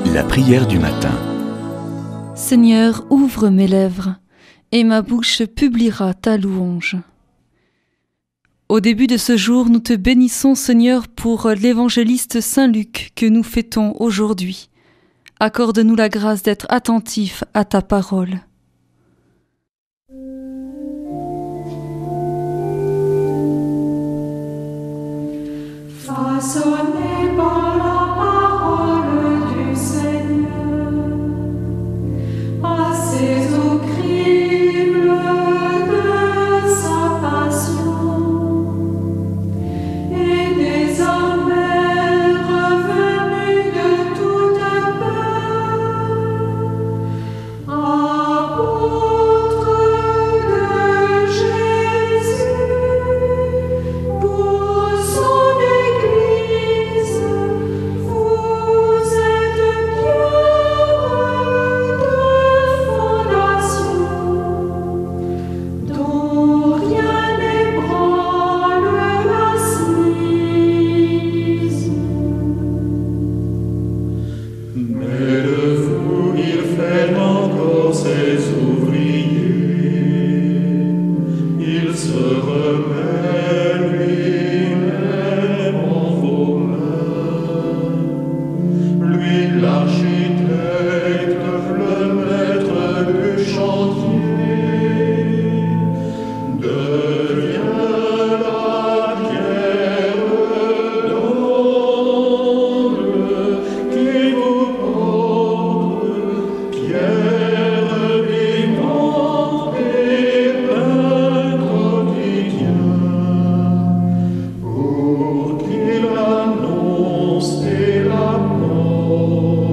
La prière du matin. Seigneur, ouvre mes lèvres, et ma bouche publiera ta louange. Au début de ce jour, nous te bénissons, Seigneur, pour l'évangéliste Saint Luc que nous fêtons aujourd'hui. Accorde-nous la grâce d'être attentifs à ta parole. Façonné par la parole du Seigneur, à ses eaux cribles de sa passion, et désormais revenu de toute peur, apôtre de Jésus, pour son Église, vous êtes pierre de fondation, dont rien n'ébranle l'assise. Mais de vous il fait encore ses ouvriers, il se remet lui-même en vos mains, lui l'architecte, le maître du chantier, devient la pierre d'angle qui vous porte, pierre vivante et pain quotidien, pour qu'il annonce et l'apporte.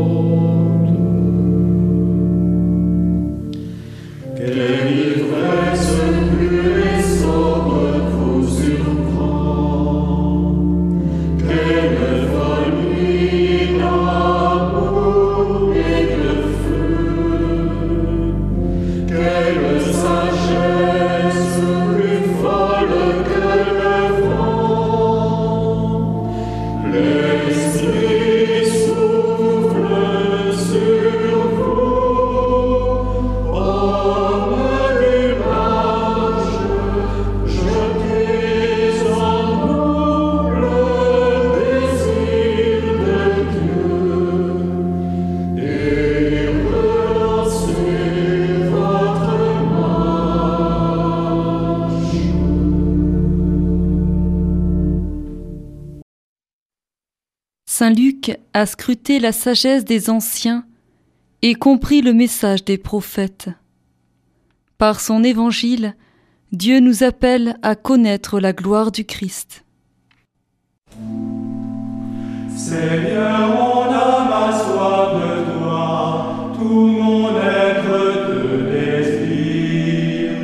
Quelle ivresse pure et sobre vous surprend, quelle folie d'amour et de feu, quelle sagesse plus folle que le vent, l'Esprit souffle sur vous, hommes du large, jetez en nous le désir de Dieu et relancez votre marche. Saint Luc a scruté la sagesse des anciens et compris le message des prophètes. Par son évangile, Dieu nous appelle à connaître la gloire du Christ. Seigneur, mon âme a soif de toi, tout mon être te désire.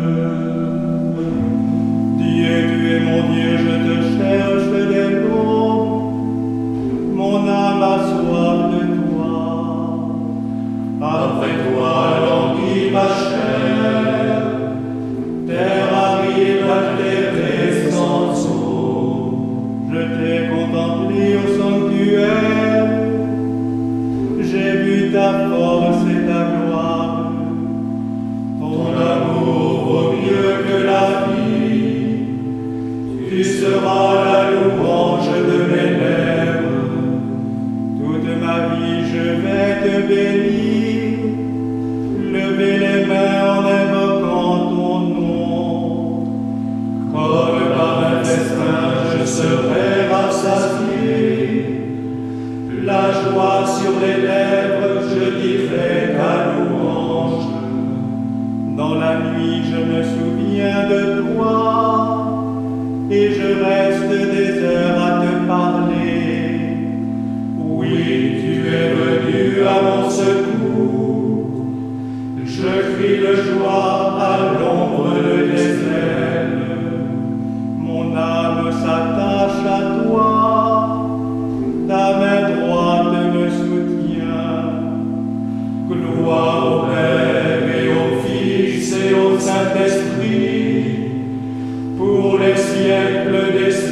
Dieu, tu es mon Dieu, je te cherche dès l'aube. Mon âme a soif de toi. Après toi languit ma chair. Terre aride à tes récents eaux. Je t'ai contemplé au sanctuaire. J'ai vu ta force et ta gloire. Ton amour vaut mieux que la vie. Tu seras la louange de mes lèvres. Toute ma vie je vais te bénir. Lever les mains en invoquant ton nom. Comme par un festin je serai rassasié. La joie sur les lèvres, je dirai ta louange. Dans la nuit, je me souviens de toi, et je reste des heures à te parler. Oui, tu es venu à mon secours. Je crie de joie à l'ombre de tes ailes. Mon âme s'attache à toi. Ta main droite me soutient. Gloire au Père et au Fils et au Saint-Esprit, pour les siècles des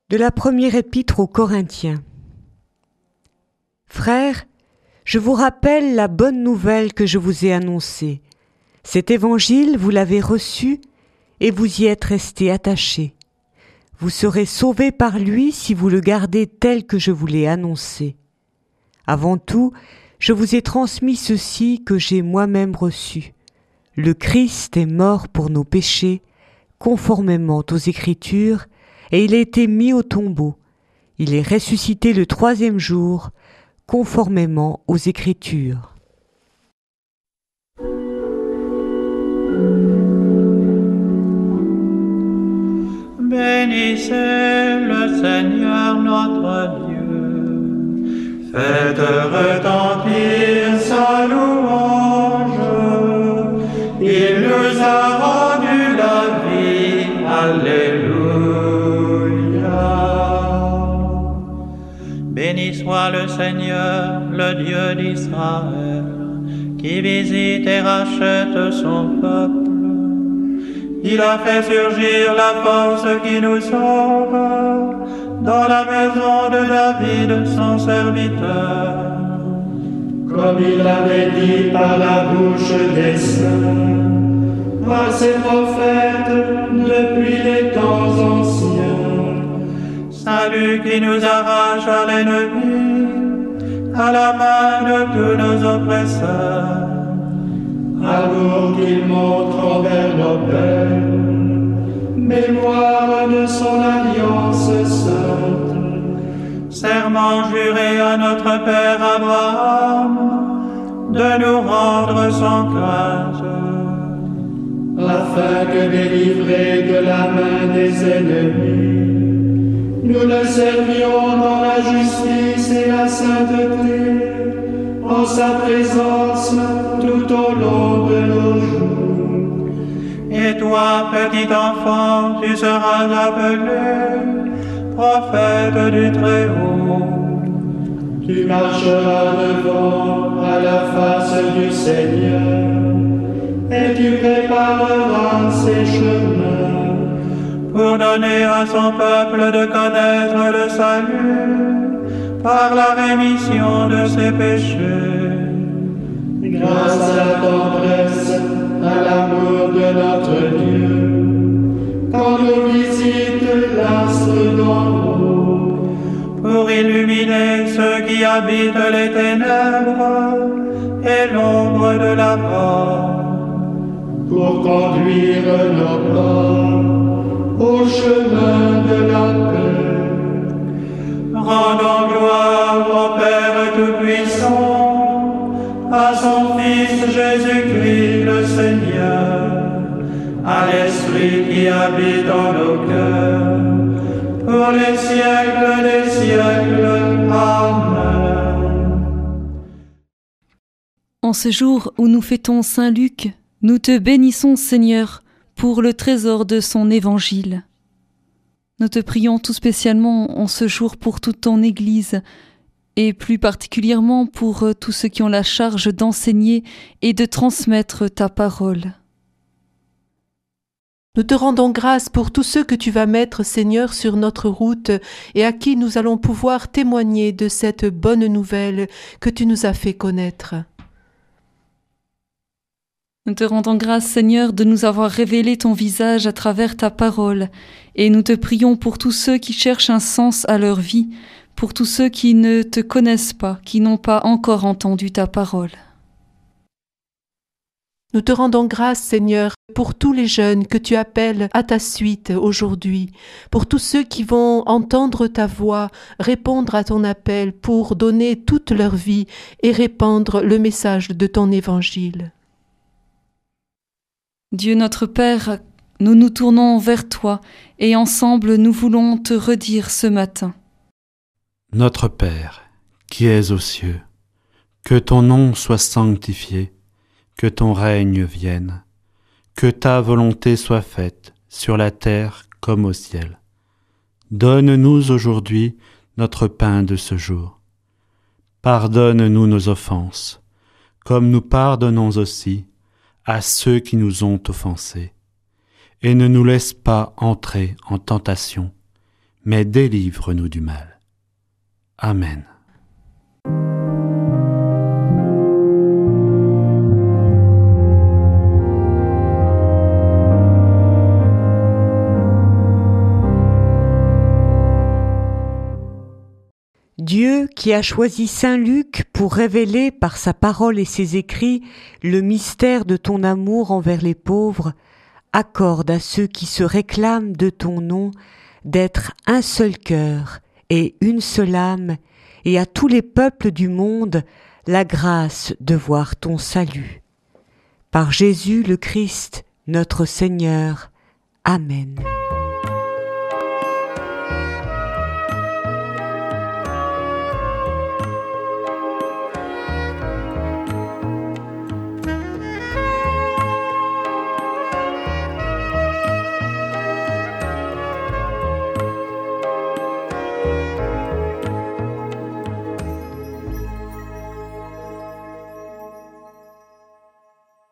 De la première épître aux Corinthiens. Frères, je vous rappelle la bonne nouvelle que je vous ai annoncée. Cet évangile, vous l'avez reçu et vous y êtes restés attachés. Vous serez sauvés par lui si vous le gardez tel que je vous l'ai annoncé. Avant tout, je vous ai transmis ceci que j'ai moi-même reçu. Le Christ est mort pour nos péchés, conformément aux Écritures, et il a été mis au tombeau. Il est ressuscité le 3e jour, conformément aux Écritures. Bénissez le Seigneur notre Dieu. Faites retentir sa louange. Il nous a rendu la vie. Alléluia. Béni soit le Seigneur, le Dieu d'Israël, qui visite et rachète son peuple. Il a fait surgir la force qui nous sauve dans la maison de David, son serviteur. Comme il l'avait dit par la bouche des saints, par ses prophètes depuis les temps anciens. Salut qui nous arrache à l'ennemi, à la main de tous nos oppresseurs. Amour qu'il montre envers nos pères, mémoire de son alliance sainte. Serment juré à notre père Abraham, de nous rendre sans crainte, afin que délivrés de la main des ennemis, nous le servions dans la justice et la sainteté, en sa présence tout au long de nos jours. Et toi, petit enfant, tu seras appelé prophète du Très-Haut. Tu marcheras devant à la face du Seigneur, et tu prépareras ses chemins, pour donner à son peuple de connaître le salut par la rémission de ses péchés. Grâce à la tendresse, à l'amour de notre Dieu, quand nous visite l'astre d'en haut, pour illuminer ceux qui habitent les ténèbres et l'ombre de la mort, pour conduire nos pas au chemin de la paix. Rendons gloire au Père Tout-Puissant, à son Fils Jésus-Christ le Seigneur, à l'Esprit qui habite en nos cœurs, pour les siècles des siècles. Amen. En ce jour où nous fêtons Saint Luc, nous te bénissons, Seigneur, pour le trésor de son évangile. Nous te prions tout spécialement en ce jour pour toute ton Église, et plus particulièrement pour tous ceux qui ont la charge d'enseigner et de transmettre ta parole. Nous te rendons grâce pour tous ceux que tu vas mettre, Seigneur, sur notre route et à qui nous allons pouvoir témoigner de cette bonne nouvelle que tu nous as fait connaître. Nous te rendons grâce, Seigneur, de nous avoir révélé ton visage à travers ta parole, et nous te prions pour tous ceux qui cherchent un sens à leur vie, pour tous ceux qui ne te connaissent pas, qui n'ont pas encore entendu ta parole. Nous te rendons grâce, Seigneur, pour tous les jeunes que tu appelles à ta suite aujourd'hui, pour tous ceux qui vont entendre ta voix, répondre à ton appel pour donner toute leur vie et répandre le message de ton évangile. Dieu notre Père, nous nous tournons vers toi et ensemble nous voulons te redire ce matin. Notre Père, qui es aux cieux, que ton nom soit sanctifié, que ton règne vienne, que ta volonté soit faite sur la terre comme au ciel. Donne-nous aujourd'hui notre pain de ce jour. Pardonne-nous nos offenses, comme nous pardonnons aussi à ceux qui nous ont offensés. Et ne nous laisse pas entrer en tentation, mais délivre-nous du mal. Amen. Dieu, qui a choisi Saint Luc pour révéler par sa parole et ses écrits le mystère de ton amour envers les pauvres, accorde à ceux qui se réclament de ton nom d'être un seul cœur et une seule âme, et à tous les peuples du monde la grâce de voir ton salut. Par Jésus le Christ, notre Seigneur. Amen.